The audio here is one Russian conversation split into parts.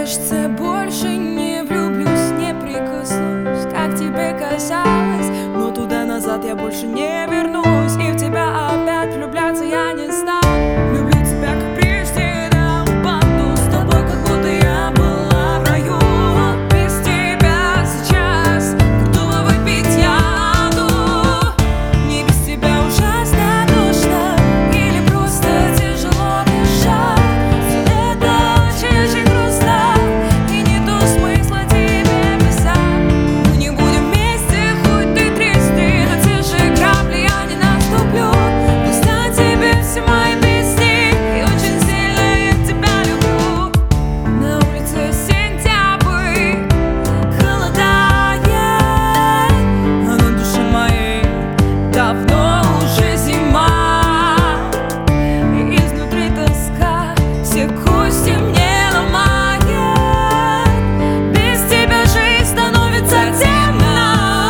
кажется, больше не влюблюсь, не прикоснусь, как тебе казалось. Но туда-назад я больше не вернусь, и в тебя опять влюбляться я не стану. Люблю тебя, как прежде, дам банду с тобой, как будто я была в раю. Без тебя сейчас готова выпить яду. Не без тебя ужасно душно или просто тяжело дышать. Все это очень грустно, и нету смысла тебе писать. Мы не будем вместе, хоть ты тресни, на те же грабли я не наступлю. Пусть на тебе все мои песни, и очень сильно я тебя люблю. На улице сентябрь, холодает, а на душе моей давно уже зима. И изнутри тоска все кости мне ломает. Без тебя жизнь становится темна.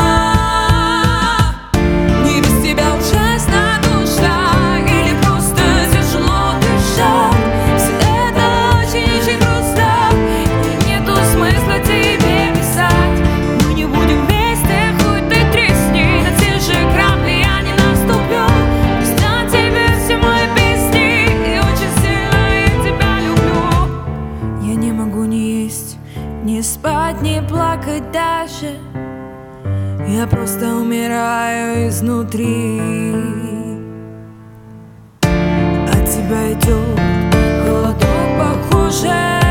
Не без тебя ужасно душно или просто тяжело дышать. Все это очень грустно, и нету смысла тебе писать. Мы не будем вместе, хоть ты тресни, на те же грабли я не наступлю. Пусть на тебе все мои песни, и очень сильно я тебя люблю. Я не могу ни есть, ни спать, ни плакать даже. Я просто умираю изнутри. От тебя идет холодок, похоже